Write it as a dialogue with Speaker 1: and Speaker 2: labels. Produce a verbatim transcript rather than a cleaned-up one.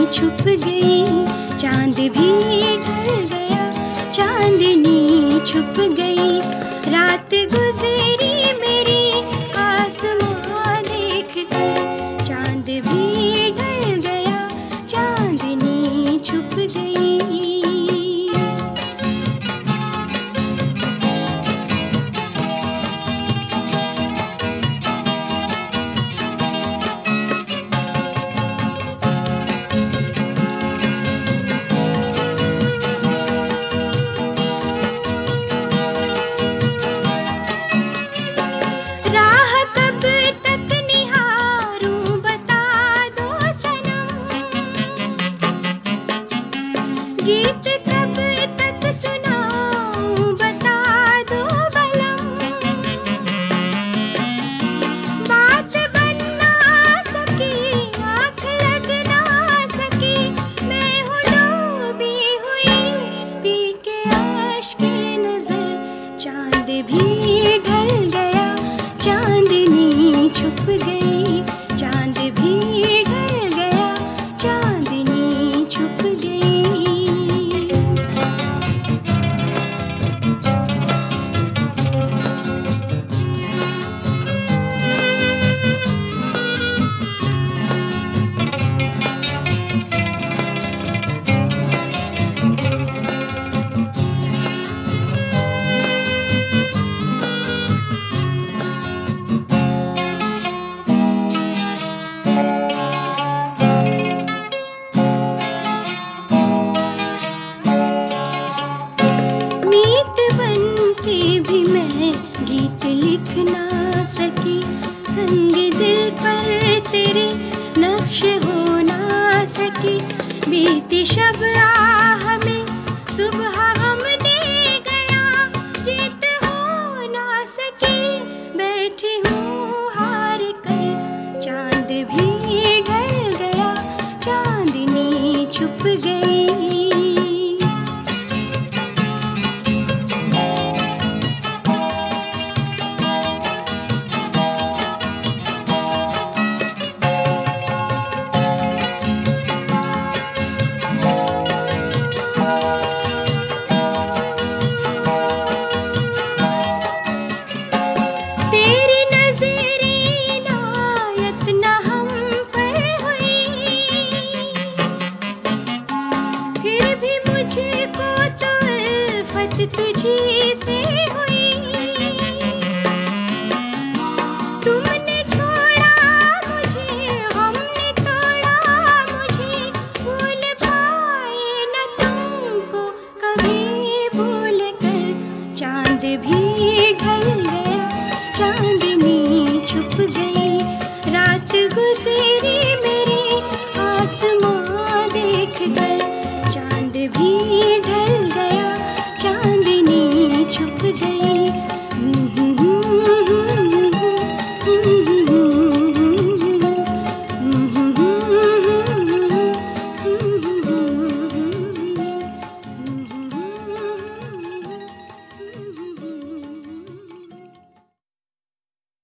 Speaker 1: छुप गई, चांद भी ढल गया, चांदनी छुप गई। रात गुजरी मेरी आसमां देख कर, चांद भी ढल गया, चांदनी छुप गई। गीत कब तक सुनाऊं बता दो बलम, बात बन ना सकी, आँख लग ना सकी, मैं हूँ डूबी हुई पी के आशिकी नजर। चांद भी ढल गया, चांदनी छुप गई, चांद भी ढल गया, चांदनी छुप गई। भी मैं गीत लिख ना सकी, संग दिल पर तेरे नक्श हो ना सकी, बीती शब आ